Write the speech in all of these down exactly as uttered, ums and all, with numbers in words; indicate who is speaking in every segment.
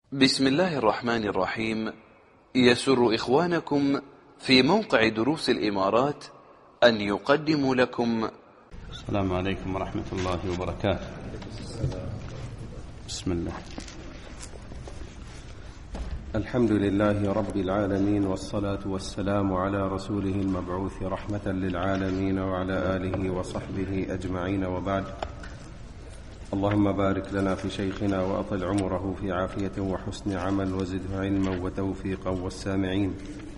Speaker 1: بسم الله الرحمن الرحيم. يسر إخوانكم في موقع دروس الإمارات أن يقدموا لكم.
Speaker 2: السلام عليكم ورحمة الله وبركاته. بسم الله.
Speaker 3: الحمد لله رب العالمين، والصلاة والسلام على رسوله المبعوث رحمة للعالمين وعلى آله وصحبه أجمعين، وبعد. اللهم بارك لنا في شيخنا وأطل عمره في عافية وحسن عمل، وزده علما وتوفيقا والسامعين.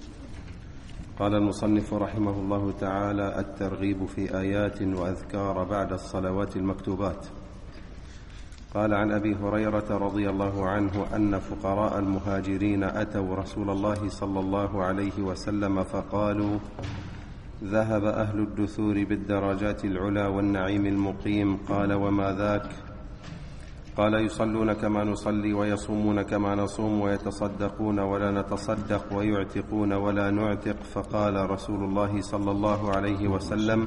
Speaker 3: قال المصنف رحمه الله تعالى: الترغيب في آيات وأذكار بعد الصلوات المكتوبات. قال عن أبي هريرة رضي الله عنه أن فقراء المهاجرين أتوا رسول الله صلى الله عليه وسلم فقالوا: ذهب أهل الدثور بالدرجات العلى والنعيم المقيم. قال: وما ذاك؟ قال: يصلون كما نصلي، ويصومون كما نصوم، ويتصدقون ولا نتصدق، ويعتقون ولا نعتق. فقال رسول الله صلى الله عليه وسلم: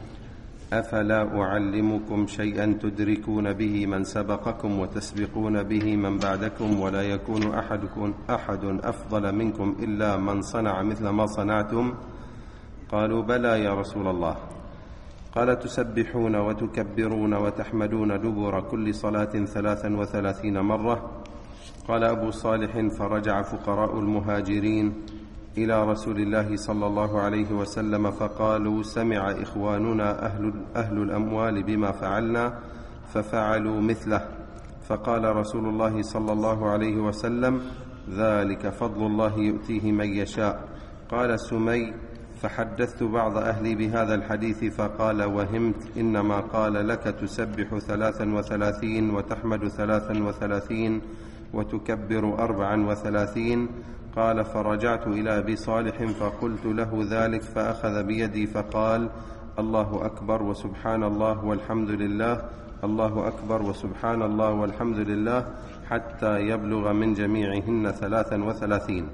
Speaker 3: أفلا أعلمكم شيئا تدركون به من سبقكم وتسبقون به من بعدكم، ولا يكون أحدكم أحد أفضل منكم إلا من صنع مثل ما صنعتم؟ قالوا: بلى يا رسول الله. قال: تسبحون وتكبرون وتحمدون دبر كل صلاة ثلاثا وثلاثين مرة. قال أبو صالح: فرجع فقراء المهاجرين إلى رسول الله صلى الله عليه وسلم فقالوا: سمع إخواننا أهل, أهل الأموال بما فعلنا ففعلوا مثله. فقال رسول الله صلى الله عليه وسلم: ذلك فضل الله يؤتيه من يشاء. قال سمي: فحدثت بعض أهلي بهذا الحديث فقال: وهمت، إنما قال لك تسبح ثلاثا وثلاثين، وتحمد ثلاثا وثلاثين، وتكبر أربعا وثلاثين. قال: فرجعت إلى أبي صالح فقلت له ذلك، فأخذ بيدي فقال: الله أكبر وسبحان الله والحمد لله، الله أكبر وسبحان الله والحمد لله، حتى يبلغ من جميعهن ثلاثا وثلاثين.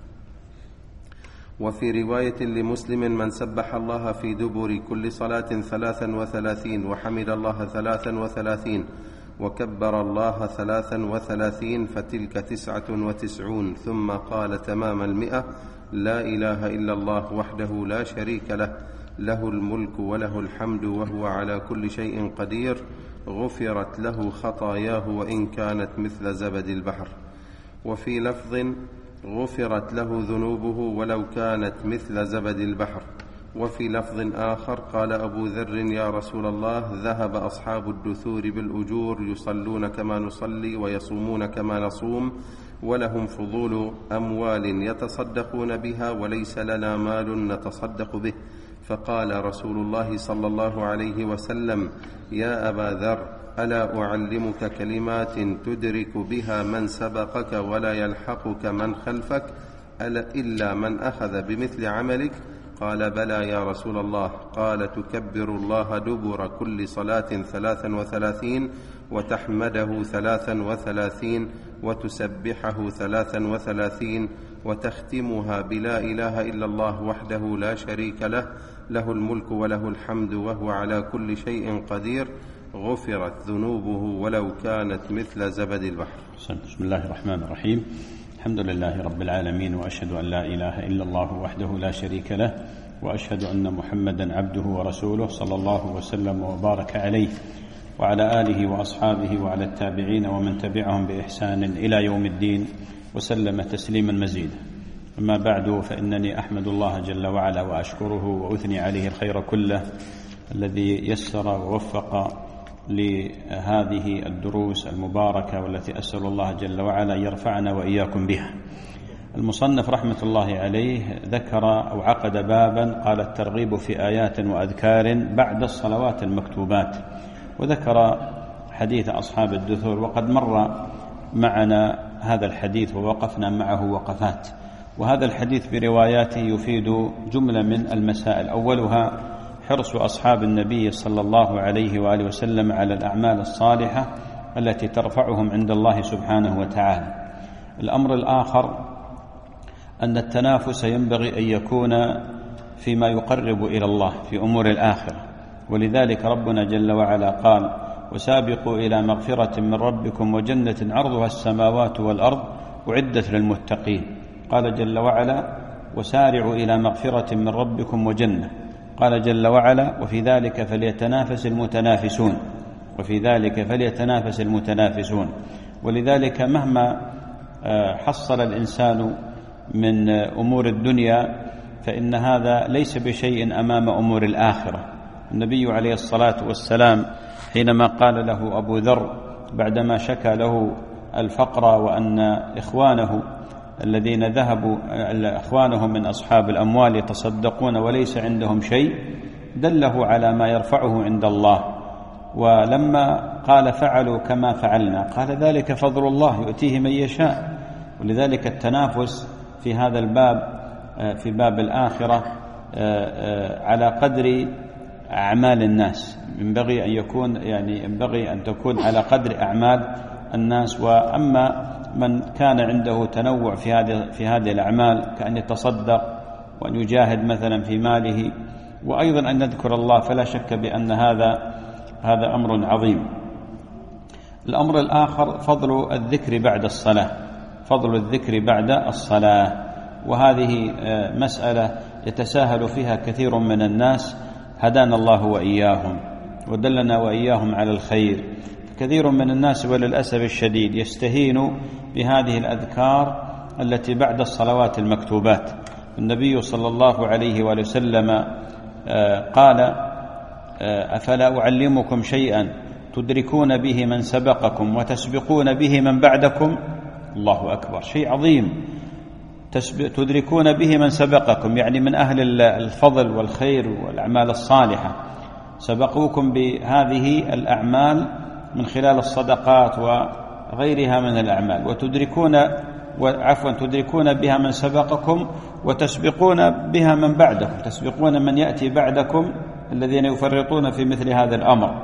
Speaker 3: وفي رواية لمسلم: من سبح الله في دبر كل صلاة ثلاثا وثلاثين، وحمد الله ثلاثا وثلاثين، وكبر الله ثلاثا وثلاثين، فتلك تسعة وتسعون. ثم قال تمام المئة: لا إله إلا الله وحده لا شريك له، له الملك وله الحمد وهو على كل شيء قدير، غفرت له خطاياه وإن كانت مثل زبد البحر. وفي لفظ: غفرت له ذنوبه ولو كانت مثل زبد البحر. وفي لفظ آخر قال أبو ذر: يا رسول الله، ذهب أصحاب الدثور بالأجور، يصلون كما نصلي ويصومون كما نصوم، ولهم فضول أموال يتصدقون بها، وليس لنا مال نتصدق به. فقال رسول الله صلى الله عليه وسلم: يا أبا ذر، ألا أعلمك كلمات تدرك بها من سبقك ولا يلحقك من خلفك ألا إلا من أخذ بمثل عملك؟ قال: بلى يا رسول الله. قال: تكبر الله دبر كل صلاة ثلاثا وثلاثين، وتحمده ثلاثا وثلاثين، وتسبحه ثلاثا وثلاثين، وتختمها بلا إله إلا الله وحده لا شريك له، له الملك وله الحمد وهو على كل شيء قدير، غفرت ذنوبه ولو كانت مثل زبد البحر.
Speaker 2: بسم الله الرحمن الرحيم. الحمد لله رب العالمين، وأشهد أن لا إله إلا الله وحده لا شريك له، وأشهد أن محمدا عبده ورسوله، صلى الله وسلم وبارك عليه وعلى آله وأصحابه وعلى التابعين ومن تبعهم بإحسان إلى يوم الدين، وسلم تسليما مزيدا. أما بعد، فإنني أحمد الله جل وعلا وأشكره وأثني عليه الخير كله الذي يسر ووفق لهذه الدروس المباركة، والتي أسأل الله جل وعلا يرفعنا وإياكم بها. المصنف رحمة الله عليه ذكر أو عقد بابا قال: الترغيب في آيات وأذكار بعد الصلوات المكتوبات، وذكر حديث أصحاب الدثور، وقد مر معنا هذا الحديث ووقفنا معه وقفات. وهذا الحديث برواياته يفيد جملة من المسائل، أولها حرص أصحاب النبي صلى الله عليه وآله وسلم على الأعمال الصالحة التي ترفعهم عند الله سبحانه وتعالى. الأمر الآخر أن التنافس ينبغي أن يكون فيما يقرب إلى الله في أمور الآخرة، ولذلك ربنا جل وعلا قال: وسابقوا إلى مغفرة من ربكم وجنة عرضها السماوات والأرض أعدت للمتقين. قال جل وعلا وسارعوا إلى مغفرة من ربكم وجنة. قال جل وعلا وفي ذلك فليتنافس المتنافسون وفي ذلك فليتنافس المتنافسون. ولذلك مهما حصل الإنسان من أمور الدنيا فإن هذا ليس بشيء أمام أمور الآخرة. النبي عليه الصلاة والسلام حينما قال له أبو ذر بعدما شكى له الفقر وأن إخوانه الذين ذهبوا إخوانه من أصحاب الأموال يتصدقون وليس عندهم شيء دله على ما يرفعه عند الله. ولما قال فعلوا كما فعلنا قال ذلك فضل الله يؤتيه من يشاء. ولذلك التنافس في هذا الباب في باب الآخرة على قدر أعمال الناس، ينبغي أن يكون يعني ينبغي أن تكون على قدر أعمال الناس. وأما من كان عنده تنوع في هذه في هذه الأعمال كأن يتصدق وأن يجاهد مثلا في ماله وأيضا أن يذكر الله فلا شك بأن هذا هذا أمر عظيم. الأمر الآخر فضل الذكر بعد الصلاة، فضل الذكر بعد الصلاة، وهذه مسألة يتساهل فيها كثير من الناس هدانا الله وإياهم ودلنا وإياهم على الخير. كثير من الناس وللأسف الشديد يستهين بهذه الأذكار التي بعد الصلوات المكتوبات. النبي صلى الله عليه وآله وسلم قال أفلا أعلمكم شيئا تدركون به من سبقكم وتسبقون به من بعدكم؟ الله أكبر، شيء عظيم. تدركون به من سبقكم يعني من أهل الفضل والخير والأعمال الصالحة، سبقوكم بهذه الأعمال من خلال الصدقات وغيرها من الأعمال، وتدركون وعفوا تدركون بها من سبقكم وتسبقون بها من بعدكم، تسبقون من يأتي بعدكم الذين يفرطون في مثل هذا الأمر.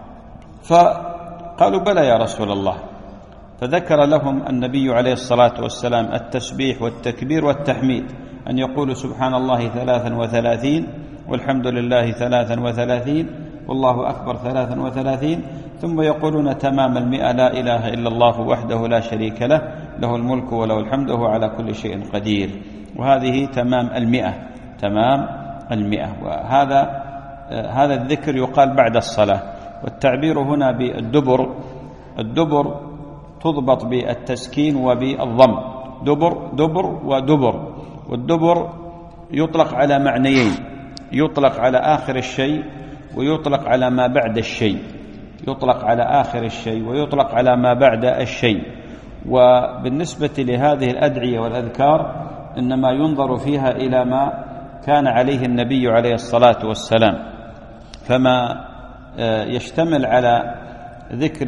Speaker 2: فقالوا بلى يا رسول الله. فذكر لهم النبي عليه الصلاة والسلام التسبيح والتكبير والتحميد، أن يقولوا سبحان الله ثلاثا وثلاثين والحمد لله ثلاثا وثلاثين والله أكبر ثلاثا وثلاثين، ثم يقولون تمام المئة لا إله إلا الله وحده لا شريك له له الملك وله الحمد وهو على كل شيء قدير. وهذه تمام المئة، تمام المئة. وهذا هذا الذكر يقال بعد الصلاة. والتعبير هنا بالدبر، الدبر تضبط بالتسكين وبالضم، دبر دبر ودبر. والدبر يطلق على معنيين، يطلق على آخر الشيء ويطلق على ما بعد الشيء، يطلق على آخر الشيء ويطلق على ما بعد الشيء. وبالنسبة لهذه الأدعية والأذكار إنما ينظر فيها إلى ما كان عليه النبي عليه الصلاة والسلام، فما يشتمل على ذكر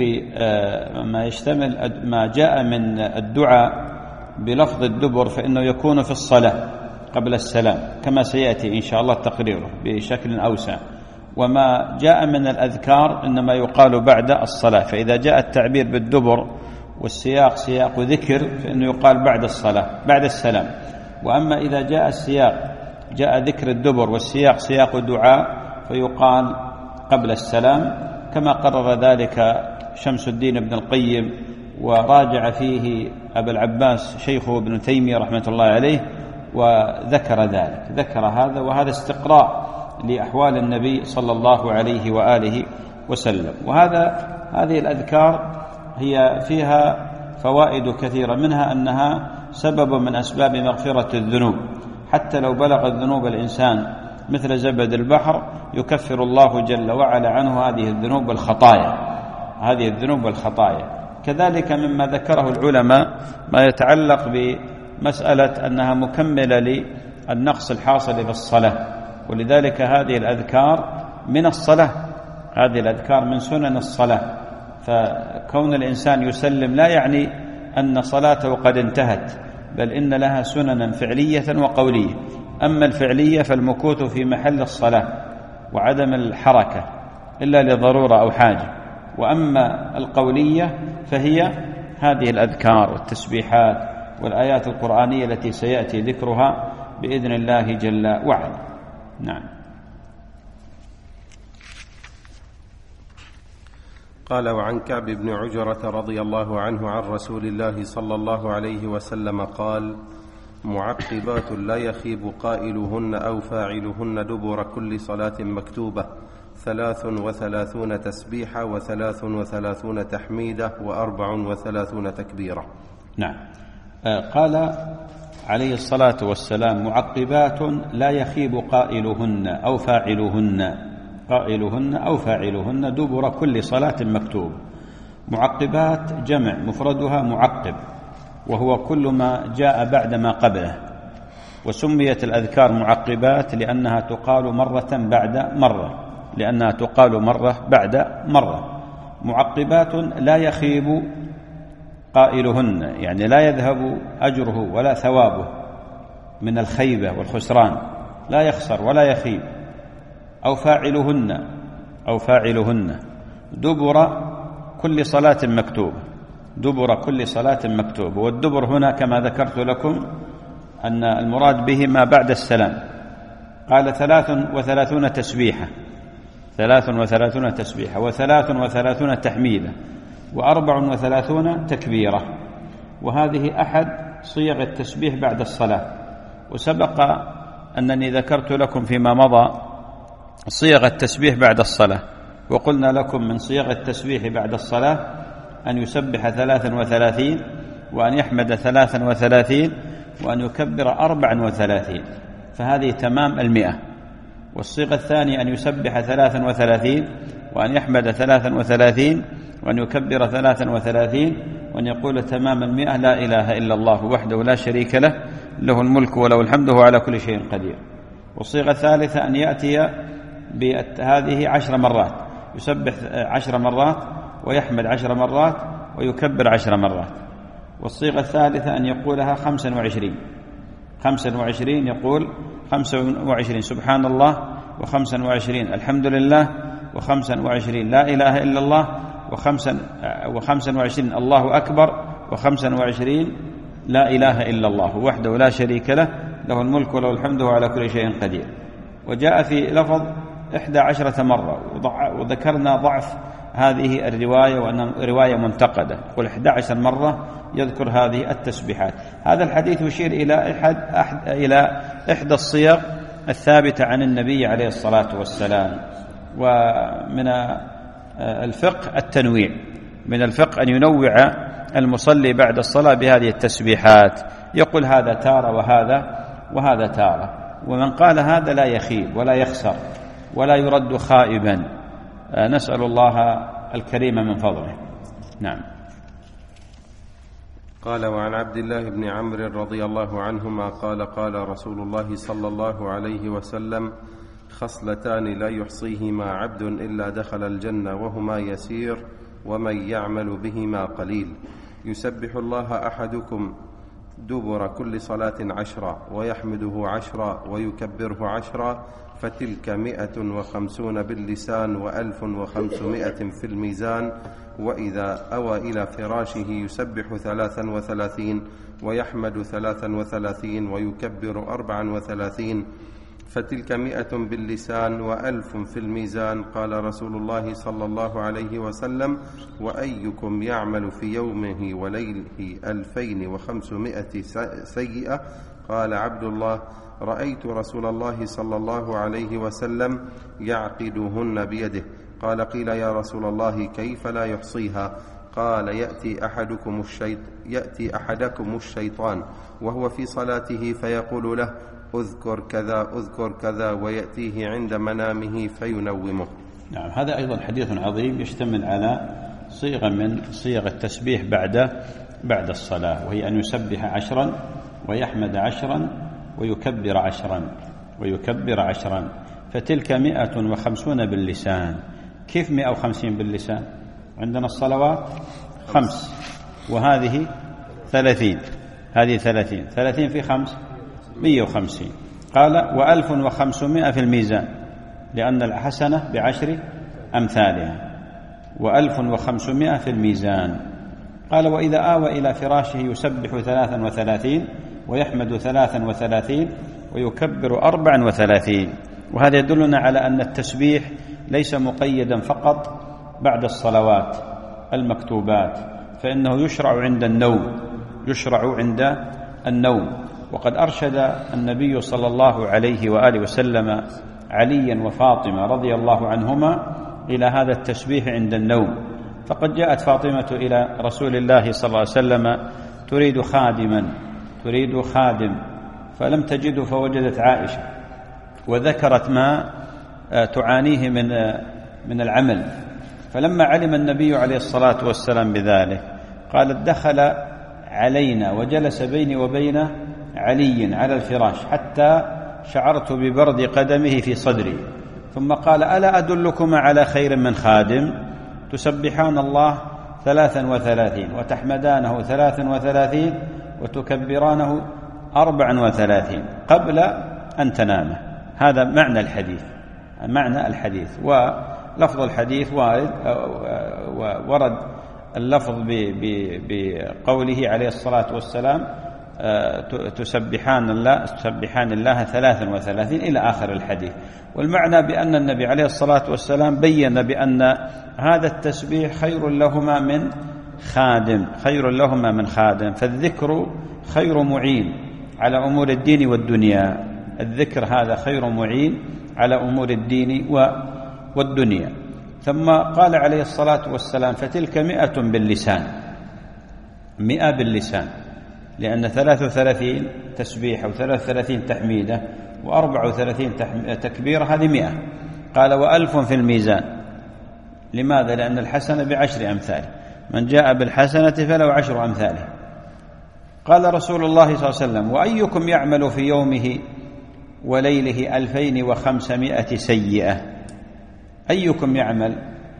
Speaker 2: ما يشتمل ما جاء من الدعاء بلفظ الدبر فإنه يكون في الصلاة قبل السلام كما سيأتي إن شاء الله تقريره بشكل أوسع. وما جاء من الأذكار إنما يقال بعد الصلاة. فإذا جاء التعبير بالدبر والسياق سياق ذكر فإنه يقال بعد الصلاة بعد السلام. وأما إذا جاء السياق جاء ذكر الدبر والسياق سياق دعاء فيقال قبل السلام، كما قرر ذلك شمس الدين ابن القيم وراجع فيه أبا العباس شيخه ابن تيمية رحمة الله عليه وذكر ذلك، ذكر هذا. وهذا استقراء لأحوال النبي صلى الله عليه وآله وسلم. وهذا هذه الأذكار هي فيها فوائد كثيرة، منها أنها سبب من أسباب مغفرة الذنوب، حتى لو بلغ الذنوب الإنسان مثل زبد البحر يكفر الله جل وعلا عنه هذه الذنوب والخطايا، هذه الذنوب والخطايا. كذلك مما ذكره العلماء ما يتعلق بمسألة أنها مكملة للنقص الحاصل في الصلاة، ولذلك هذه الأذكار من الصلاة، هذه الأذكار من سنن الصلاة. فكون الإنسان يسلم لا يعني أن صلاته قد انتهت، بل إن لها سننا فعلية وقولية. أما الفعلية فالمكوث في محل الصلاة وعدم الحركة إلا لضرورة أو حاجة، وأما القولية فهي هذه الأذكار والتسبيحات والآيات القرآنية التي سيأتي ذكرها بإذن الله جل وعلا. نعم.
Speaker 3: قال: وعن كعب بن عجرة رضي الله عنه عن رسول الله صلى الله عليه وسلم قال: معقبات لا يخيب قائلهن أو فاعلهن دبر كل صلاة مكتوبة: ثلاث وثلاثون تسبيحة، وثلاث وثلاثون تحميدة، وأربع وثلاثون تكبيرة.
Speaker 2: نعم. قال عليه الصلاة والسلام: معقبات لا يخيب قائلهن أو فاعلهن قائلهن أو فاعلهن دبر كل صلاة مكتوب. معقبات جمع، مفردها معقب، وهو كل ما جاء بعد ما قبله. وسميت الأذكار معقبات لأنها تقال مرة بعد مرة لأنها تقال مرة بعد مرة. معقبات لا يخيب قائلهن، يعني لا يذهب أجره ولا ثوابه من الخيبة والخسران، لا يخسر ولا يخيب. أو فاعلهن أو فاعلهن دبر كل صلاة مكتوبة، دبر كل صلاة مكتوبة. والدبر هنا كما ذكرت لكم أن المراد به ما بعد السلام. قال: ثلاث وثلاثون تسبيحة، ثلاث وثلاثون تسبيحة، وثلاث وثلاثون تحميدة، وأربع وثلاثون تكبيرة. وهذه أحد صيغ التسبيح بعد الصلاة. وسبق أنني ذكرت لكم فيما مضى صيغ التسبيح بعد الصلاة، وقلنا لكم من صيغ التسبيح بعد الصلاة أن يسبح ثلاثا وثلاثين، وأن يحمد ثلاثا وثلاثين، وأن يكبر أربعا وثلاثين، فهذه تمام المئة. والصيغة الثانية أن يسبح ثلاثا وثلاثين، وأن يحمد ثلاثا وثلاثين، وأن يكبر ثلاثا وثلاثين، وأن يقول تمام المئة: لا إله إلا الله وحده لا شريك له، له الملك وله الحمد وهو على كل شيء قدير. والصيغة الثالثة أن يأتي بهذه عشر مرات، يسبح عشر مرات، ويحمد عشر مرات، ويكبر عشر مرات. والصيغة الثالثة أن يقولها خمسا وعشرين خمسا وعشرين يقول خمسا وعشرين سبحان الله، وخمسا وعشرين الحمد لله، وخمسا وعشرين لا إله إلا الله، وخمسا, وخمسا وعشرين الله أكبر، وخمسا وعشرين لا إله إلا الله وحده لا شريك له، له الملك وله الحمد وعلى كل شيء قدير. وجاء في لفظ إحدى عشرة مرة، وذكرنا ضعف هذه الرواية وأنها رواية منتقدة. يقول إحدى عشر مرة يذكر هذه التسبيحات. هذا الحديث يشير إلى أحد أحد إلى إحدى الصيغ الثابتة عن النبي عليه الصلاة والسلام. ومن الفقه التنويع، من الفقه أن ينوع المصلي بعد الصلاة بهذه التسبيحات، يقول هذا تارة وهذا وهذا تارة. ومن قال هذا لا يخيب ولا يخسر ولا يرد خائبا، نسأل الله الكريم من فضله. نعم.
Speaker 3: قال: وعن عبد الله بن عمرو رضي الله عنهما قال: قال رسول الله صلى الله عليه وسلم: خصلتان لا يحصيهما عبد إلا دخل الجنة، وهما يسير ومن يعمل بهما قليل: يسبح الله أحدكم دبر كل صلاة عشرا، ويحمده عشرا، ويكبره عشرا، فتلك مئة وخمسون باللسان، وألف وخمسمائة في الميزان. وإذا أوى إلى فراشه يسبح ثلاثا وثلاثين، ويحمد ثلاثا وثلاثين، ويكبر أربعا وثلاثين، فتلك مئة باللسان وألف في الميزان. قال رسول الله صلى الله عليه وسلم: وأيكم يعمل في يومه وليله ألفين وخمسمائة سيئة؟ قال عبد الله: رأيت رسول الله صلى الله عليه وسلم يعقدهن بيده. قال: قيل يا رسول الله كيف لا يحصيها؟ قال: يأتي أحدكم الشيط يأتي أحدكم الشيطان وهو في صلاته فيقول له: أذكر كذا أذكر كذا، ويأتيه عند منامه فينومه.
Speaker 2: نعم. هذا أيضا حديث عظيم يشتمل على صيغة من صيغ التسبيح بعد بعد الصلاة، وهي أن يسبح عشرا، ويحمد عشرا، ويكبر عشرا ويكبر عشرا فتلك مئة وخمسون باللسان. كيف مئة وخمسين باللسان؟ عندنا الصلوات خمس، وهذه ثلاثين، هذه ثلاثين ثلاثين في خمس مئة وخمسين. قال: وألف وخمسمائة في الميزان، لأن الحسنة بعشر أمثالها، وألف وخمسمائة في الميزان. قال: وإذا آوى إلى فراشه يسبح ثلاثا وثلاثين، ويحمد ثلاثا وثلاثين، ويكبر أربعا وثلاثين. وهذا يدلنا على أن التسبيح ليس مقيدا فقط بعد الصلوات المكتوبات فإنه يشرع عند النوم، يشرع عند النوم. وقد أرشد النبي صلى الله عليه وآله وسلم عليا وفاطمة رضي الله عنهما إلى هذا التسبيح عند النوم. فقد جاءت فاطمة إلى رسول الله صلى الله عليه وسلم تريد خادما تريد خادم فلم تجده، فوجدت عائشة وذكرت ما تعانيه من من العمل. فلما علم النبي عليه الصلاة والسلام بذلك قالت: دخل علينا وجلس بيني وبين علي على الفراش حتى شعرت ببرد قدمه في صدري، ثم قال: ألا أدلكما على خير من خادم؟ تسبحان الله ثلاثا وثلاثين وتحمدانه ثلاثا وثلاثين وتكبرانه أربعا وثلاثين قبل أن تنام. هذا معنى الحديث، معنى الحديث. ولفظ الحديث وارد ورد اللفظ بقوله عليه الصلاة والسلام: تسبحان الله تسبحان الله ثلاثا وثلاثين إلى آخر الحديث. والمعنى بأن النبي عليه الصلاة والسلام بين بأن هذا التسبيح خير لهما من خادم خير لهما من خادم فالذكر خير معين على أمور الدين والدنيا. الذكر هذا خير معين على أمور الدين والدنيا. ثم قال عليه الصلاة والسلام: فتلك مئة باللسان، مئة باللسان، لأن ثلاث وثلاثين تسبيح وثلاث وثلاثين تحميدة وأربع وثلاثين تكبير هذه مئة. قال: وألف في الميزان. لماذا؟ لأن الحسنة بعشر أمثاله، من جاء بالحسنة فله عشر أمثاله. قال رسول الله صلى الله عليه وسلم: وأيكم يعمل في يومه وليله ألفين وخمسمائة سيئة؟ أيكم يعمل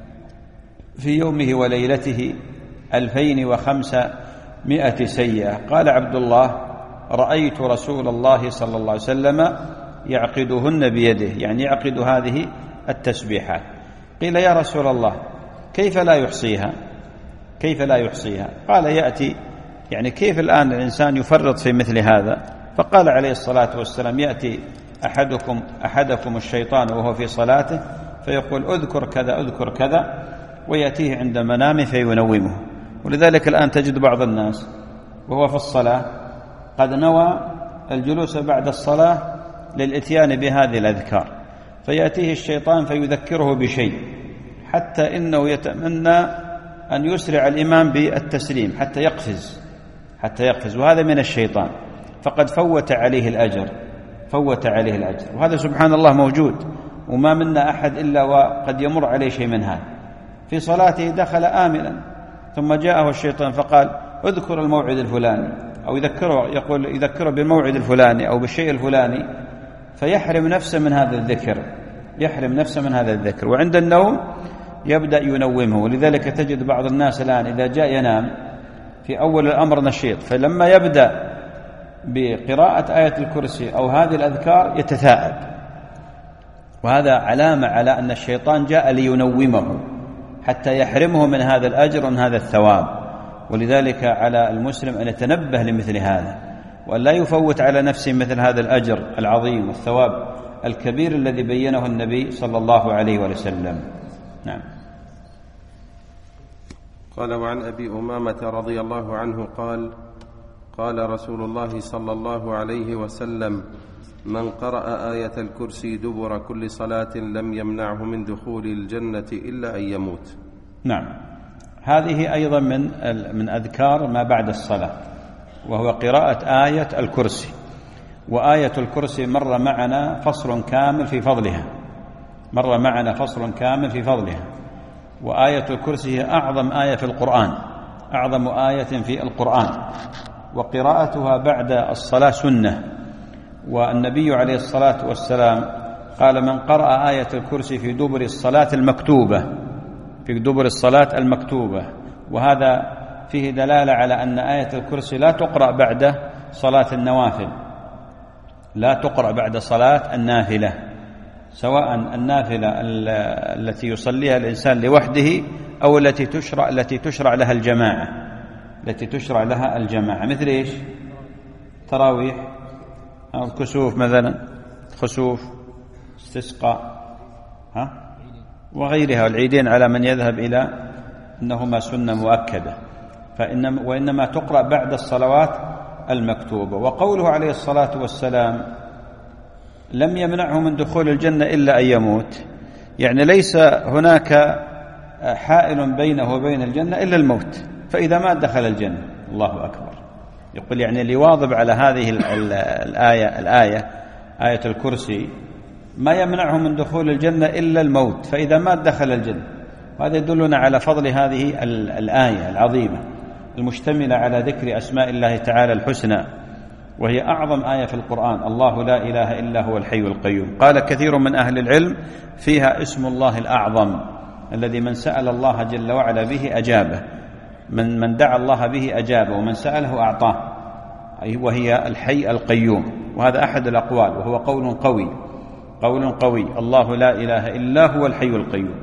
Speaker 2: في يومه وليلته ألفين وخمسمائة سيئة؟ قال عبد الله: رأيت رسول الله صلى الله عليه وسلم يعقدهن بيده، يعني يعقد هذه التسبيحات. قيل: يا رسول الله كيف لا يحصيها؟ كيف لا يحصيها؟ قال: يأتي يعني كيف الآن الإنسان يفرط في مثل هذا؟ فقال عليه الصلاة والسلام: يأتي أحدكم أحدكم الشيطان وهو في صلاته فيقول: أذكر كذا أذكر كذا، ويأتيه عند منامه فينومه. ولذلك الآن تجد بعض الناس وهو في الصلاة قد نوى الجلوس بعد الصلاة للإتيان بهذه الأذكار، فيأتيه الشيطان فيذكره بشيء حتى إنه يتمنى أن يسرع الإمام بالتسليم حتى يقفز حتى يقفز وهذا من الشيطان، فقد فوت عليه الأجر فوت عليه الأجر. وهذا سبحان الله موجود، وما منا أحد إلا وقد يمر عليه شيء من هذا. في صلاته دخل آمنا ثم جاءه الشيطان فقال: اذكر الموعد الفلاني، أو يذكره يقول يذكره بالموعد الفلاني أو بالشيء الفلاني، فيحرم نفسه من هذا الذكر يحرم نفسه من هذا الذكر وعند النوم يبدأ ينومه. ولذلك تجد بعض الناس الآن إذا جاء ينام في أول الأمر نشيط، فلما يبدأ بقراءة آية الكرسي أو هذه الأذكار يتثاءب، وهذا علامة على أن الشيطان جاء لينومه حتى يحرمه من هذا الأجر ومن هذا الثواب. ولذلك على المسلم أن يتنبه لمثل هذا، وأن لا يفوت على نفسه مثل هذا الأجر العظيم والثواب الكبير الذي بينه النبي صلى الله عليه وسلم. نعم.
Speaker 3: قال: وعن أبي أمامة رضي الله عنه قال: قال رسول الله صلى الله عليه وسلم: من قرأ آية الكرسي دبر كل صلاة لم يمنعه من دخول الجنة إلا أن يموت.
Speaker 2: نعم، هذه أيضا من من أذكار ما بعد الصلاة، وهو قراءة آية الكرسي. وآية الكرسي مر معنا فصل كامل في فضلها مر معنا فصل كامل في فضلها وآية الكرسي هي أعظم آية في القرآن أعظم آية في القرآن وقراءتها بعد الصلاة سنة. والنبي عليه الصلاة والسلام قال: من قرأ آية الكرسي في دبر الصلاة المكتوبة في دبر الصلاة المكتوبة. وهذا فيه دلالة على أن آية الكرسي لا تقرأ بعد صلاة النوافل لا تقرأ بعد صلاة النافلة، سواء النافلة التي يصليها الإنسان لوحده أو التي تشرع التي تشرع لها الجماعة التي تشرع لها الجماعة مثل إيش؟ تراويح أو كسوف مثلا، خسوف، استسقاء، ها وغيرها والعيدين على من يذهب إلى أنهما سنة مؤكدة، فإنما وإنما تقرأ بعد الصلوات المكتوبة. وقوله عليه الصلاة والسلام لم يمنعه من دخول الجنة إلا أن يموت، يعني ليس هناك حائل بينه وبين الجنة إلا الموت، فإذا مات دخل الجنة. الله أكبر. يقول يعني اللي واظب على هذه الآية الآية آية الكرسي ما يمنعه من دخول الجنة إلا الموت، فإذا مات دخل الجنة. وهذا يدلنا على فضل هذه الآية العظيمة المشتملة على ذكر أسماء الله تعالى الحسنى، وهي أعظم آية في القرآن. الله لا إله إلا هو الحي القيوم. قال كثير من أهل العلم فيها اسم الله الأعظم الذي من سأل الله جل وعلا به أجابه، من من دعا الله به أجابه، ومن سأله أعطاه، وهي الحي القيوم. وهذا أحد الأقوال، وهو قول قوي، قول قوي. الله لا إله إلا هو الحي القيوم.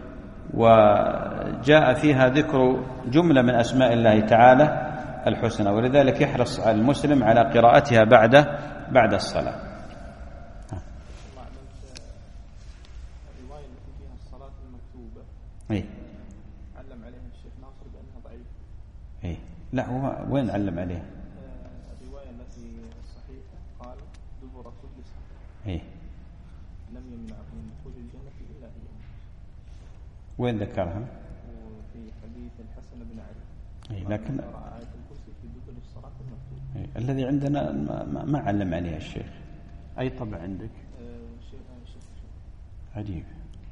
Speaker 2: وجاء فيها ذكر جملة من أسماء الله تعالى الحسنى، ولذلك يحرص المسلم على قراءتها بعد بعد الصلاة.
Speaker 4: الرواية التي فيها الصلاة المكتوبة
Speaker 2: إيه؟
Speaker 4: علم عليها الشيخ ناصر بأنها ضعيفة.
Speaker 2: إيه؟ لا، هو وين علم عليها؟
Speaker 4: الرواية التي الصحيحة قال دبر كل صلاة.
Speaker 2: إيه؟
Speaker 4: لم يمنعه من دخول الجنة إلا أن يموت.
Speaker 2: وين ذكرها؟
Speaker 4: وفي حديث الحسن بن علي.
Speaker 2: إيه؟ لكن
Speaker 4: آية الكرسي في دبر الصلاة المكتوبة.
Speaker 2: إيه؟ الذي عندنا ما, ما علم عليها الشيخ. أي طبع عندك؟ عجيب.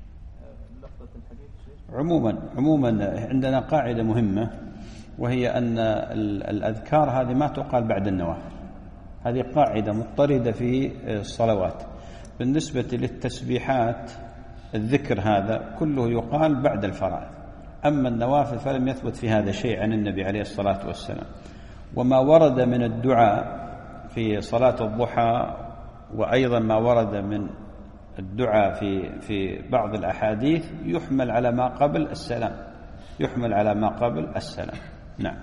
Speaker 2: عموما عموما عندنا قاعدة مهمة، وهي أن الأذكار هذه ما تقال بعد النوافل. هذه قاعدة مضطردة في الصلوات. بالنسبة للتسبيحات الذكر هذا كله يقال بعد الفرائض، أما النوافل فلم يثبت في هذا شيء عن النبي عليه الصلاة والسلام. وما ورد من الدعاء في صلاة الضحى، وأيضا ما ورد من الدعاء في في بعض الأحاديث يحمل على ما قبل السلام، يحمل على ما قبل السلام. نعم.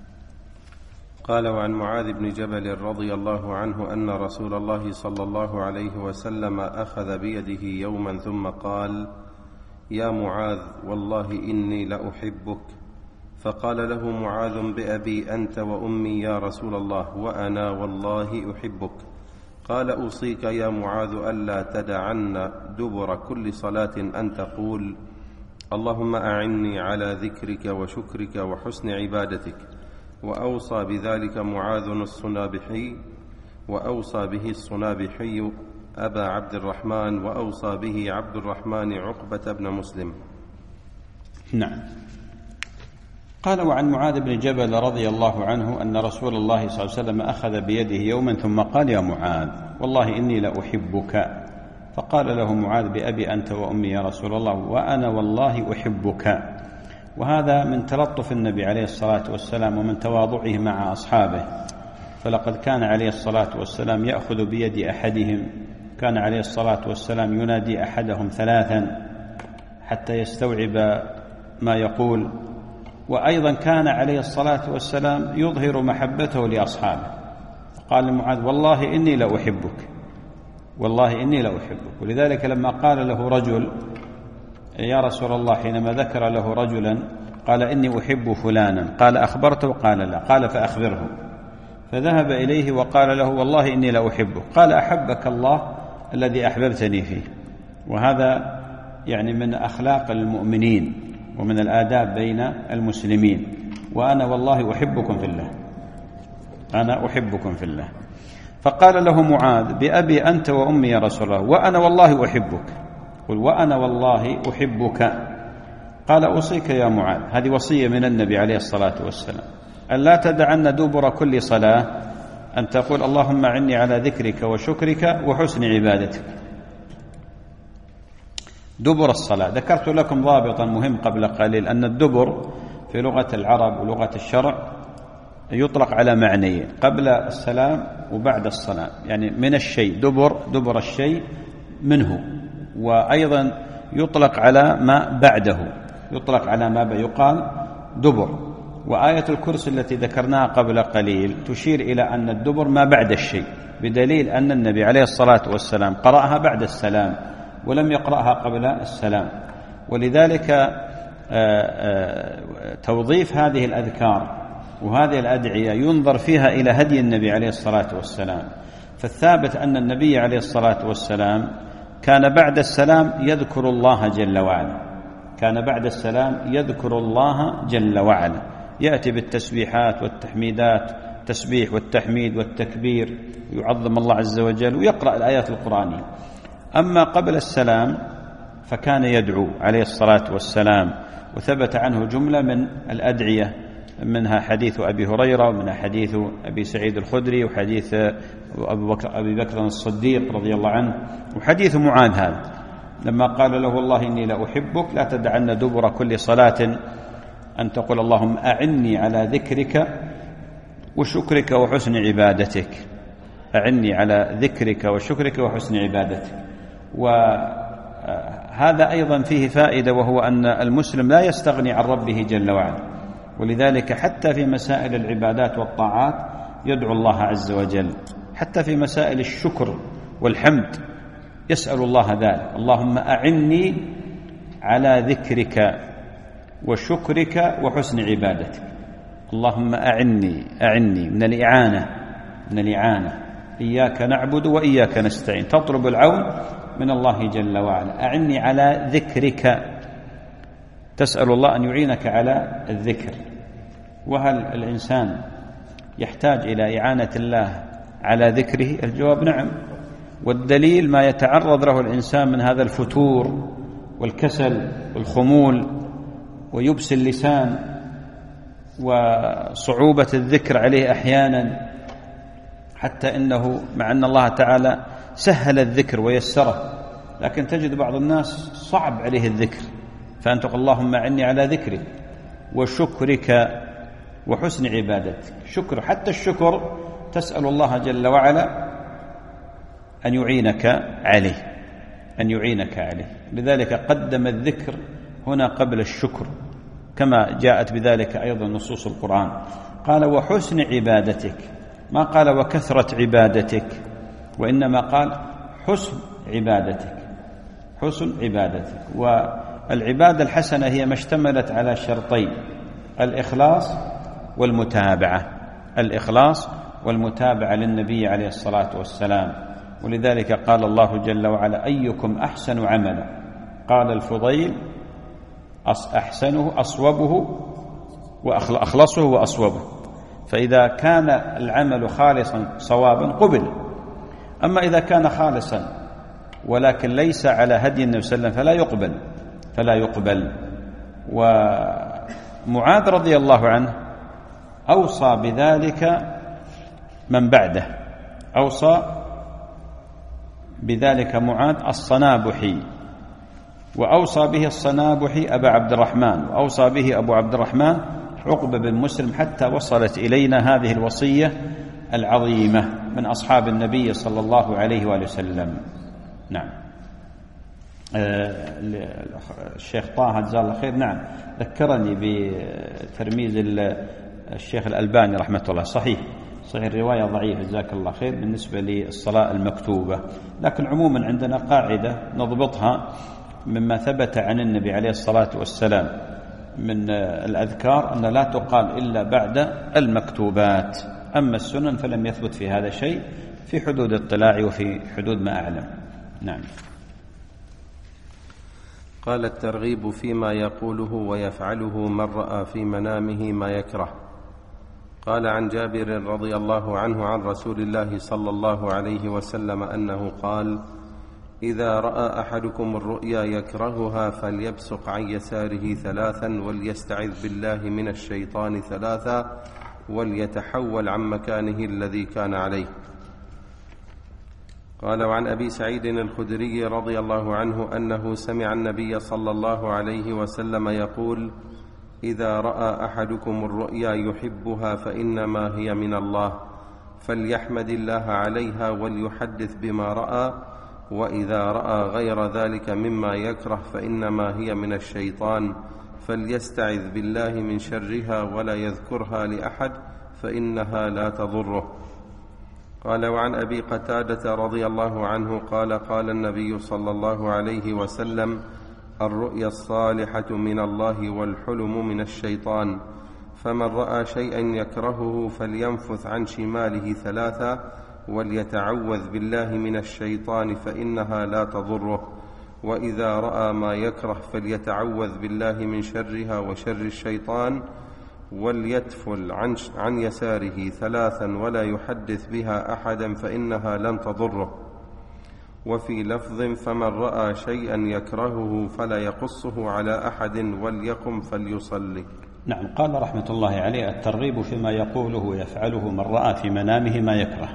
Speaker 3: قال: وعن معاذ بن جبل رضي الله عنه أن رسول الله صلى الله عليه وسلم أخذ بيده يوما ثم قال: يا معاذ والله إني لأحبك. فقال له معاذ: بأبي أنت وأمي يا رسول الله، وأنا والله أحبك. قال: أوصيك يا معاذ ألا تدعن دبر كل صلاة أن تقول: اللهم أعني على ذكرك وشكرك وحسن عبادتك. وأوصى بذلك معاذ الصنابحي، وأوصى به الصنابحي أبا عبد الرحمن، وأوصى به عبد الرحمن عقبة بن مسلم.
Speaker 2: نعم. قال: وعن معاذ بن جبل رضي الله عنه أن رسول الله صلى الله عليه وسلم أخذ بيده يوما ثم قال: يا معاذ والله إني لأحبك. فقال له معاذ: بأبي أنت وأمي يا رسول الله، وأنا والله أحبك. وهذا من تلطف النبي عليه الصلاة والسلام ومن تواضعه مع أصحابه، فلقد كان عليه الصلاة والسلام يأخذ بيد أحدهم، كان عليه الصلاة والسلام ينادي أحدهم ثلاثا حتى يستوعب ما يقول. وأيضا كان عليه الصلاة والسلام يظهر محبته لأصحابه. قال لمعاذ: والله إني لأحبك، والله إني لأحبك. ولذلك لما قال له رجل: يا رسول الله، حينما ذكر له رجلا قال: إني أحب فلانا، قال: أخبرته؟ قال: لا. قال: فأخبره. فذهب إليه وقال له: والله إني لأحبك. قال: أحبك الله الذي أحببتني فيه. وهذا يعني من أخلاق المؤمنين ومن الآداب بين المسلمين. وأنا والله أحبكم في الله، أنا أحبكم في الله. فقال له معاذ: بأبي أنت وأمي يا رسول الله، وأنا والله أحبك. قل: وأنا والله أحبك. قال: أوصيك يا معاذ، هذه وصية من النبي عليه الصلاة والسلام، أن لا تدعن دبر كل صلاة أن تقول: اللهم أعني على ذكرك وشكرك وحسن عبادتك. دبر الصلاة، ذكرت لكم ضابطا مهم قبل قليل، أن الدبر في لغة العرب ولغة الشرع يطلق على معنيين: قبل السلام وبعد الصلاة، يعني من الشيء، دبر دبر الشيء منه. وأيضا يطلق على ما بعده، يطلق على ما بعده يقال دبر. وآية الكرسي التي ذكرناها قبل قليل تشير إلى أن الدبر ما بعد الشيء، بدليل أن النبي عليه الصلاة والسلام قرأها بعد السلام ولم يقرأها قبل السلام. ولذلك توظيف هذه الأذكار وهذه الأدعية ينظر فيها إلى هدي النبي عليه الصلاة والسلام. فالثابت أن النبي عليه الصلاة والسلام كان بعد السلام يذكر الله جل وعلا، كان بعد السلام يذكر الله جل وعلا، يأتي بالتسبيحات والتحميدات، التسبيح والتحميد والتكبير، يعظم الله عز وجل ويقرأ الآيات القرآنية. أما قبل السلام فكان يدعو عليه الصلاة والسلام، وثبت عنه جملة من الأدعية، منها حديث أبي هريرة، ومنها حديث أبي سعيد الخدري، وحديث أبي بكر الصديق رضي الله عنه، وحديث معاذ هذا لما قال له والله إني لأحبك لا تدعن دبر كل صلاة أن تقول اللهم أعني على ذكرك وشكرك وحسن عبادتك، أعني على ذكرك وشكرك وحسن عبادتك. وهذا أيضا فيه فائدة، وهو أن المسلم لا يستغني عن ربه جل وعلا، ولذلك حتى في مسائل العبادات والطاعات يدعو الله عز وجل، حتى في مسائل الشكر والحمد يسأل الله ذلك، اللهم أعني على ذكرك وشكرك وحسن عبادتك. اللهم أعني أعني من الإعانة، من الإعانة، إياك نعبد وإياك نستعين، تطلب العون من الله جل وعلا. أعني على ذكرك، تسأل الله أن يعينك على الذكر. وهل الإنسان يحتاج إلى إعانة الله على ذكره؟ الجواب نعم، والدليل ما يتعرض له الإنسان من هذا الفتور والكسل والخمول ويبس اللسان وصعوبة الذكر عليه أحيانا، حتى إنه مع أن الله تعالى سهل الذكر ويسره، لكن تجد بعض الناس صعب عليه الذكر، فأنت تقول اللهم أعني على ذكرك وشكرك وحسن عبادتك. شكر، حتى الشكر تسأل الله جل وعلا أن يعينك عليه، أن يعينك عليه. لذلك قدم الذكر هنا قبل الشكر، كما جاءت بذلك أيضا نصوص القرآن. قال وحسن عبادتك، ما قال وكثرة عبادتك، وإنما قال حسن عبادتك، حسن عبادتك. والعبادة الحسنة هي ما اشتملت على شرطين: الإخلاص والمتابعة، الإخلاص والمتابعة للنبي عليه الصلاة والسلام. ولذلك قال الله جل وعلا أيكم أحسن عملا، قال الفضيل أحسنه أصوبه وأخلصه وأصوبه. فإذا كان العمل خالصا صوابا قبل، أما إذا كان خالصا ولكن ليس على هدي النبي صلى الله عليه وسلم فلا يقبل، فلا يقبل. ومعاذ رضي الله عنه أوصى بذلك من بعده، أوصى بذلك معاذ الصنابحي، وأوصى به الصنابحي أبا عبد الرحمن، وأوصى به أبو عبد الرحمن عقبة بن مسلم، حتى وصلت إلينا هذه الوصية العظيمة من أصحاب النبي صلى الله عليه وآله وسلم. نعم. الشيخ طه جزاه الله خير، نعم، ذكرني بترميز الشيخ الألباني رحمة الله. صحيح، صحيح الرواية ضعيفة جزاك الله خير بالنسبة للصلاة المكتوبة، لكن عموما عندنا قاعدة نضبطها مما ثبت عن النبي عليه الصلاة والسلام من الأذكار أن لا تقال إلا بعد المكتوبات. أما السنن فلم يثبت في هذا شيء، في حدود اطلاعي وفي حدود ما أعلم. نعم.
Speaker 3: قال الترغيب فيما يقوله ويفعله من رأى في منامه ما يكره. قال عن جابر رضي الله عنه عن رسول الله صلى الله عليه وسلم أنه قال: إذا رأى أحدكم الرؤيا يكرهها فليبصق عن يساره ثلاثا وليستعذ بالله من الشيطان ثلاثا وليتحول عن مكانه الذي كان عليه. قال وعن أبي سعيد الخدري رضي الله عنه أنه سمع النبي صلى الله عليه وسلم يقول: إذا رأى أحدكم الرؤيا يحبها فإنما هي من الله، فليحمد الله عليها وليحدث بما رأى، وإذا رأى غير ذلك مما يكره فإنما هي من الشيطان، فليستعذ بالله من شرها ولا يذكرها لأحد فإنها لا تضره. قال وعن أبي قتادة رضي الله عنه قال: قال النبي صلى الله عليه وسلم: الرؤيا الصالحة من الله والحلم من الشيطان، فمن رأى شيئا يكرهه فلينفث عن شماله ثلاثا وليتعوذ بالله من الشيطان فإنها لا تضره، وإذا رأى ما يكره فليتعوذ بالله من شرها وشر الشيطان، وليتفل عن, عن يساره ثلاثا ولا يحدث بها أحدا فإنها لن تضره. وفي لفظ فمن رأى شيئا يكرهه فلا يقصه على أحد وليقم فليصلي.
Speaker 2: نعم، قال رحمة الله عليه: الترغيب فيما يقوله ويفعله من رأى في منامه ما يكره.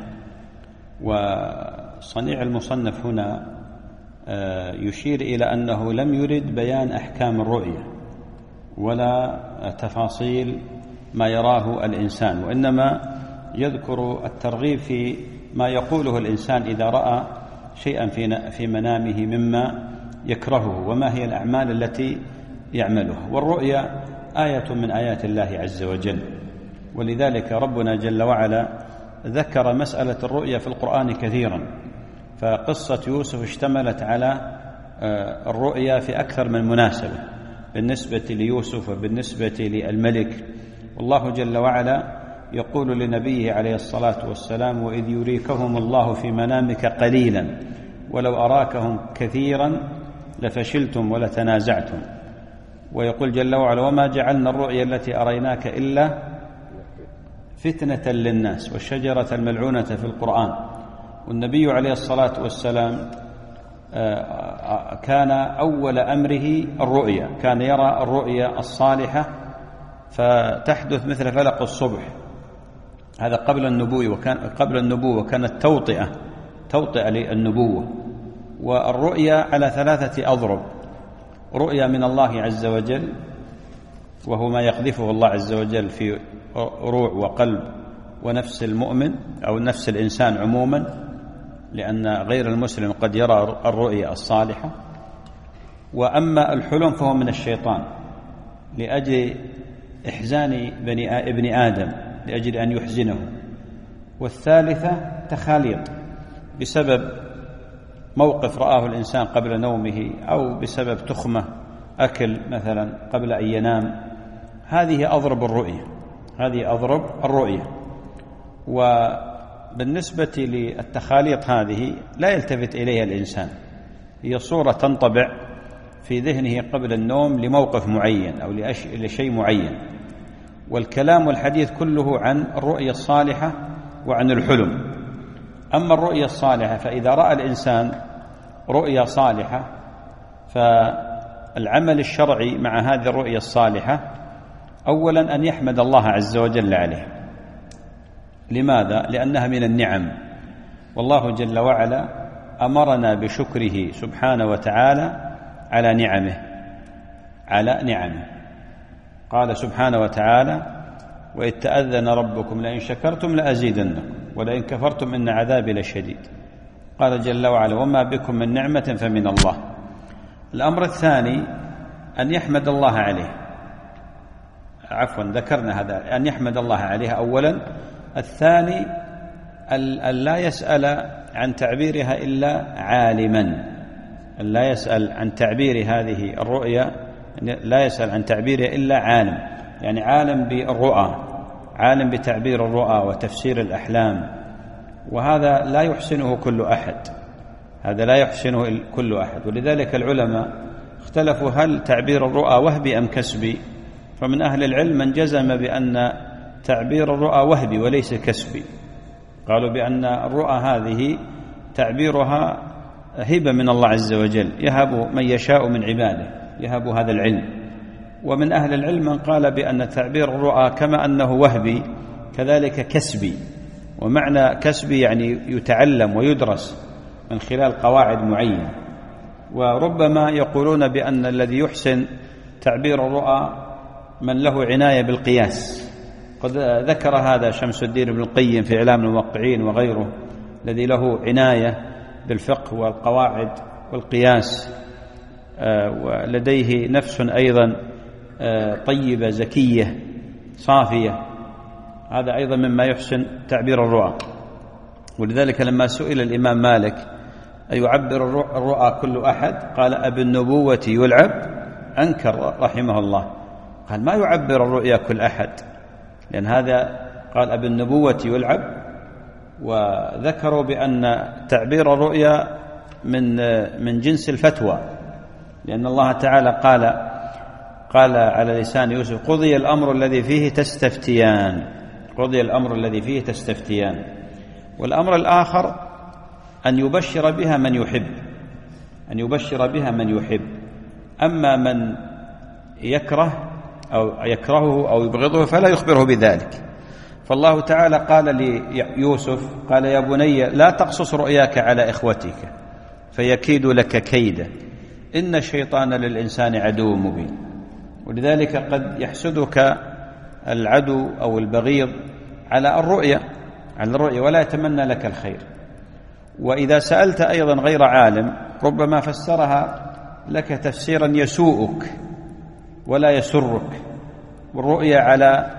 Speaker 2: وصنيع المصنف هنا يشير إلى أنه لم يرد بيان أحكام الرؤية ولا تفاصيل ما يراه الإنسان، وإنما يذكر الترغيب في ما يقوله الإنسان إذا رأى شيئا في منامه مما يكرهه وما هي الأعمال التي يعملها. والرؤيا آية من آيات الله عز وجل، ولذلك ربنا جل وعلا ذكر مسألة الرؤيا في القرآن كثيرا. فقصة يوسف اشتملت على الرؤيا في أكثر من مناسبة بالنسبة ليوسف وبالنسبة للملك. والله جل وعلا يقول لنبيه عليه الصلاة والسلام: وإذ يريكهم الله في منامك قليلا ولو أراكهم كثيرا لفشلتم ولتنازعتم. ويقول جل وعلا: وما جعلنا الرؤيا التي أريناك إلا فتنة للناس، والشجرة الملعونة في القرآن. والنبي عليه الصلاة والسلام كان أول أمره الرؤيا، كان يرى الرؤيا الصالحة فتحدث مثل فلق الصبح، هذا قبل النبوة، وكان قبل النبوة كانت توطئة توطئة للنبوة. والرؤيا على ثلاثة أضرب: رؤيا من الله عز وجل، وهو ما يقذفه الله عز وجل في روع وقلب ونفس المؤمن أو نفس الإنسان عموما، لأن غير المسلم قد يرى الرؤيا الصالحة. وأما الحلم فهو من الشيطان لأجل إحزان بني ابن آدم، لأجل أن يحزنه. والثالثة تخاليط بسبب موقف رآه الإنسان قبل نومه، أو بسبب تخمة أكل مثلا قبل أن ينام. هذه أضرب الرؤية، هذه أضرب الرؤية. وبالنسبة للتخاليط هذه لا يلتفت إليها الإنسان، هي صورة تنطبع في ذهنه قبل النوم لموقف معين أو لشيء معين. والكلام والحديث كله عن الرؤية الصالحة وعن الحلم. أما الرؤية الصالحة فإذا رأى الإنسان رؤية صالحة فالعمل الشرعي مع هذه الرؤية الصالحة أولا أن يحمد الله عز وجل عليه. لماذا؟ لأنها من النعم، والله جل وعلا أمرنا بشكره سبحانه وتعالى على نعمه على نعمه قال سبحانه وتعالى: وإذ تأذن ربكم لئن شكرتم لأزيدنكم ولئن كفرتم إن عذابي لشديد. قال جل وعلا: وما بكم من نعمة فمن الله. الأمر الثاني أن يحمد الله عليه، عفوا ذكرنا هذا، أن يحمد الله عليها أولا. الثاني أن لا يسأل عن تعبيرها إلا عالما، أن لا يسأل عن تعبير هذه الرؤيا، لا يسأل عن تعبيرها إلا عالم، يعني عالم بالرؤى، عالم بتعبير الرؤى وتفسير الأحلام. وهذا لا يحسنه كل أحد، هذا لا يحسنه كل أحد. ولذلك العلماء اختلفوا هل تعبير الرؤى وهبي أم كسبي. فمن أهل العلم من جزم بأن تعبير الرؤى وهبي وليس كسبي، قالوا بأن الرؤى هذه تعبيرها هبة من الله عز وجل، يهب من يشاء من عباده، يهب هذا العلم. ومن أهل العلم من قال بأن تعبير الرؤى كما أنه وهبي كذلك كسبي، ومعنى كسبي يعني يتعلم ويدرس من خلال قواعد معينة. وربما يقولون بأن الذي يحسن تعبير الرؤى من له عناية بالقياس. قد ذكر هذا شمس الدين ابن القيم في إعلام الموقعين وغيره، الذي له عناية بالفقه والقواعد والقياس، ولديه نفس أيضا طيبة زكية صافية، هذا أيضا مما يحسن تعبير الرؤى. ولذلك لما سئل الإمام مالك أيعبر الرؤى كل أحد؟ قال أبي النبوة يلعب؟ أنكر رحمه الله، قال ما يعبر الرؤيا كل أحد، لأن هذا قال أبي النبوة يلعب، وذكروا بأن تعبير الرؤيا من من جنس الفتوى، لأن الله تعالى قال قال على لسان يوسف قضي الأمر الذي فيه تستفتيان، قضي الأمر الذي فيه تستفتيان. والأمر الآخر أن يبشر بها من يحب، أن يبشر بها من يحب. أما من يكره أو يكرهه أو يبغضه فلا يخبره بذلك. فالله تعالى قال ليوسف قال يا بني لا تقصص رؤياك على إخوتك فيكيد لك كيدا إن الشيطان للإنسان عدو مبين. ولذلك قد يحسدك العدو أو البغيض على الرؤيا على الرؤيا ولا يتمنى لك الخير. وإذا سألت أيضا غير عالم ربما فسرها لك تفسيرا يسوءك ولا يسرك. والرؤيا على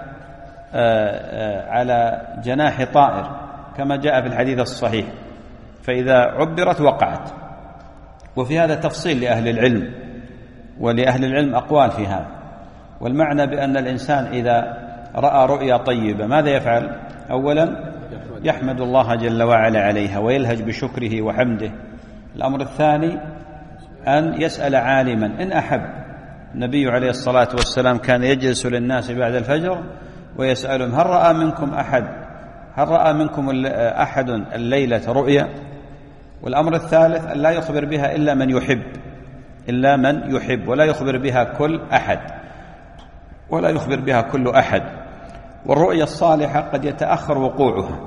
Speaker 2: على جناح طائر كما جاء في الحديث الصحيح، فإذا عبرت وقعت. وفي هذا تفصيل لأهل العلم، ولأهل العلم أقوال في هذا. والمعنى بأن الإنسان إذا رأى رؤيا طيبة ماذا يفعل؟ أولا يحمد الله جل وعلا عليها ويلهج بشكره وحمده. الأمر الثاني أن يسأل عالما إن أحب. النبي عليه الصلاة والسلام كان يجلس للناس بعد الفجر ويسألهم هل رأى منكم أحد هل رأى منكم أحد الليلة رؤيا؟ والأمر الثالث أن لا يخبر بها إلا من يحب إلا من يحب ولا يخبر بها كل أحد ولا يخبر بها كل أحد. والرؤيا الصالحة قد يتأخر وقوعها،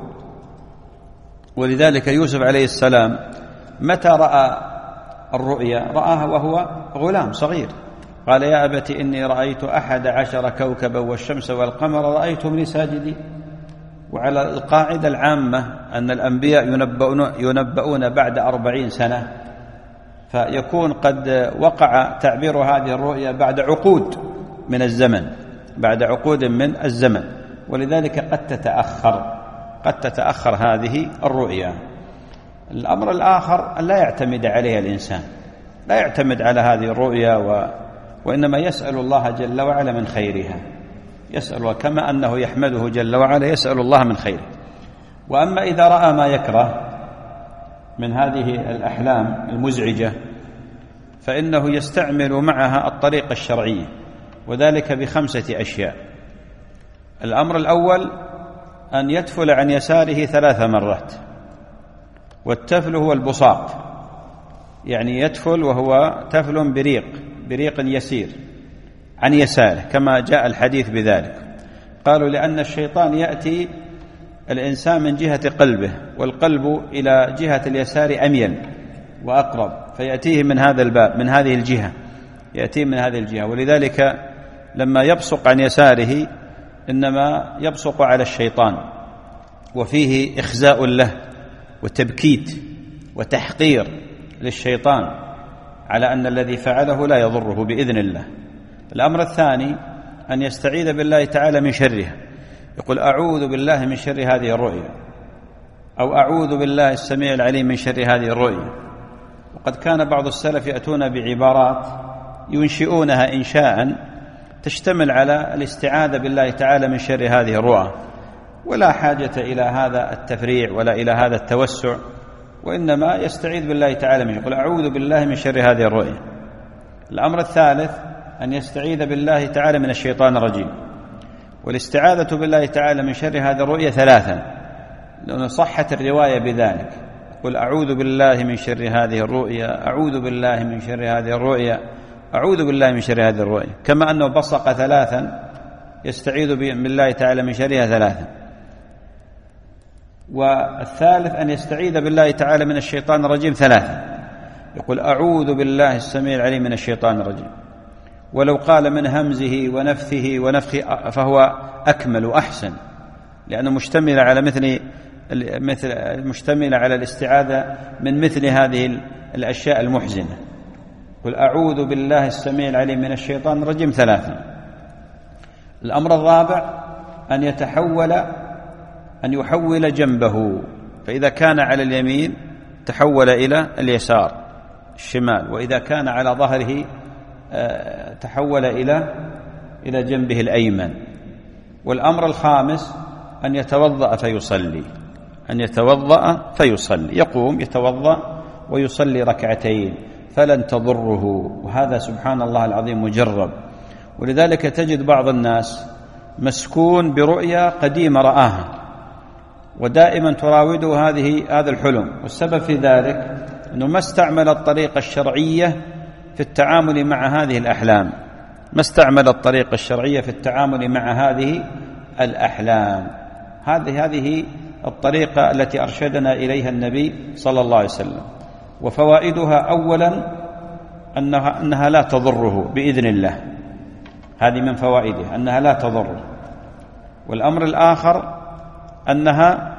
Speaker 2: ولذلك يوسف عليه السلام متى رأى الرؤيا؟ رآها وهو غلام صغير. قال يا أبت إني رأيت أحد عشر كوكبا والشمس والقمر رأيتهم لي ساجدين. وعلى القاعدة العامة أن الأنبياء ينبؤون, ينبؤون بعد أربعين سنة، فيكون قد وقع تعبير هذه الرؤيا بعد عقود من الزمن بعد عقود من الزمن ولذلك قد تتأخر قد تتأخر هذه الرؤيا. الأمر الآخر أن لا يعتمد عليها الإنسان، لا يعتمد على هذه الرؤيا و... وإنما يسأل الله جل وعلا من خيرها، يسأل كما أنه يحمده جل وعلا يسأل الله من خيره. وأما إذا رأى ما يكره من هذه الأحلام المزعجة فإنه يستعمل معها الطريقة الشرعية، وذلك بخمسة أشياء. الأمر الأول أن يتفل عن يساره ثلاث مرات، والتفل هو البصاق، يعني يتفل وهو تفل بريق بريق يسير عن يساره كما جاء الحديث بذلك. قالوا لأن الشيطان يأتي الإنسان من جهة قلبه، والقلب إلى جهة اليسار أميل وأقرب، فيأتيه من هذا الباب من هذه الجهة يأتيه من هذه الجهة. ولذلك لما يبصق عن يساره إنما يبصق على الشيطان، وفيه إخزاء له وتبكيت وتحقير للشيطان على أن الذي فعله لا يضره بإذن الله. الأمر الثاني أن يستعيذ بالله تعالى من شرها، يقول أعوذ بالله من شر هذه الرؤيا، أو أعوذ بالله السميع العليم من شر هذه الرؤيا. وقد كان بعض السلف يأتون بعبارات ينشئونها إنشاء تشتمل على الاستعاذة بالله تعالى من شر هذه الرؤى، ولا حاجة إلى هذا التفريع ولا إلى هذا التوسع، وإنما يستعيذ بالله تعالى من يقول أعوذ بالله من شر هذه الرؤيا. الأمر الثالث أن يستعيذ بالله تعالى من الشيطان الرجيم. والاستعاذة بالله تعالى من شر هذه الرؤيا ثلاثا، لأن صحت الرواية بذلك، قل أعوذ بالله من شر هذه الرؤيا، أعوذ بالله من شر هذه الرؤيا، أعوذ بالله من شر هذه الرؤيا، كما أنه بصق ثلاثا يستعيذ بالله تعالى من شرها ثلاثا. والثالث أن يستعيذ بالله تعالى من الشيطان الرجيم ثلاثا، يقول أعوذ بالله السميع العليم من الشيطان الرجيم. ولو قال من همزه ونفثه ونفخه فهو أكمل وأحسن، لأنه مشتمل على مثل مثل مشتمل على الاستعاذة من مثل هذه الأشياء المحزنة. قل أعوذ بالله السميع العليم من الشيطان الرجيم ثلاثا. الأمر الرابع أن يتحول أن يحول جنبه، فإذا كان على اليمين تحول إلى اليسار الشمال، وإذا كان على ظهره تحول إلى إلى جنبه الأيمن. والأمر الخامس أن يتوضأ فيصلي، أن يتوضأ فيصلي، يقوم يتوضأ ويصلي ركعتين فلن تضره. وهذا سبحان الله العظيم مجرب. ولذلك تجد بعض الناس مسكون برؤيا قديمة رآها ودائما تراوده هذه هذا الحلم، والسبب في ذلك أنه ما استعمل الطريقة الشرعية في التعامل مع هذه الأحلام، ما استعمل الطريقة الشرعية في التعامل مع هذه الأحلام. هذه هذه الطريقة التي أرشدنا إليها النبي صلى الله عليه وسلم. وفوائدها أولا أنها, أنها لا تضره بإذن الله، هذه من فوائدها أنها لا تضره. والأمر الآخر أنها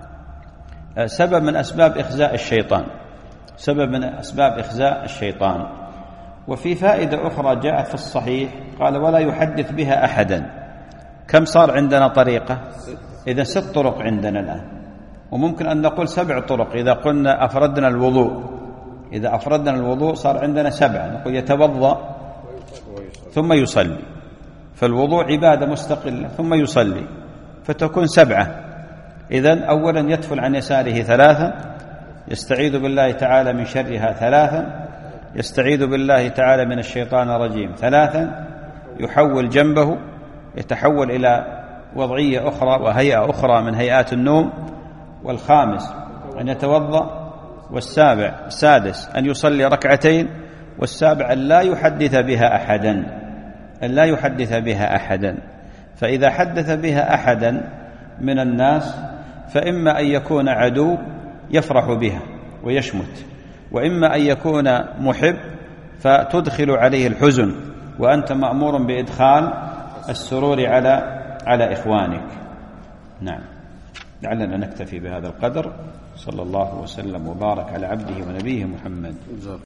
Speaker 2: سبب من أسباب إخزاء الشيطان، سبب من أسباب إخزاء الشيطان. وفي فائدة أخرى جاءت في الصحيح قال ولا يحدث بها أحدا. كم صار عندنا طريقة؟ إذا ست طرق عندنا الآن، وممكن أن نقول سبع طرق إذا قلنا أفردنا الوضوء. إذا أفردنا الوضوء صار عندنا سبعة، نقول يتوضأ ثم يصلي، فالوضوء عبادة مستقلة، ثم يصلي فتكون سبعة. إذن أولا يدفل عن يساره ثلاثا، يستعيذ بالله تعالى من شرها ثلاثا، يستعيذ بالله تعالى من الشيطان الرجيم ثلاثا، يحول جنبه يتحول إلى وضعية أخرى وهيئة أخرى من هيئات النوم. والخامس أن يتوضأ، والسابع السادس أن يصلي ركعتين، والسابع أن لا يحدث بها أحدا، أن لا يحدث بها أحدا. فإذا حدث بها أحدا من الناس فإما أن يكون عدو يفرح بها ويشمت، وإما أن يكون محب فتدخل عليه الحزن، وأنت مأمور بإدخال السرور على على إخوانك. نعم، لعلنا نكتفي بهذا القدر. صلى الله وسلم وبارك على عبده ونبيه محمد.